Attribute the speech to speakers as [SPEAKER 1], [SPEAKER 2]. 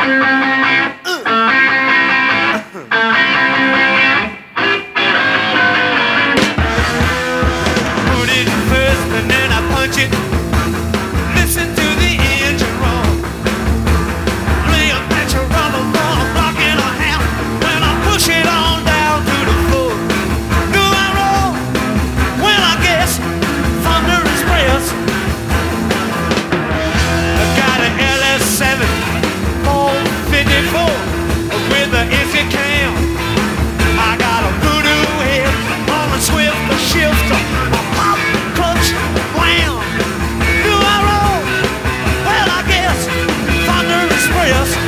[SPEAKER 1] Put it first and then I punch it. Listen to the engine roar. Play a match of rubber for a block and a half. When I push it on down to the floor. Do I roll? Well, I guess thunder express. I got an LS7 454 with a Iffy cam. I got a voodoo head on a swift shifter. A pop clutch wham. Do I roll? Well, I guess thunder express.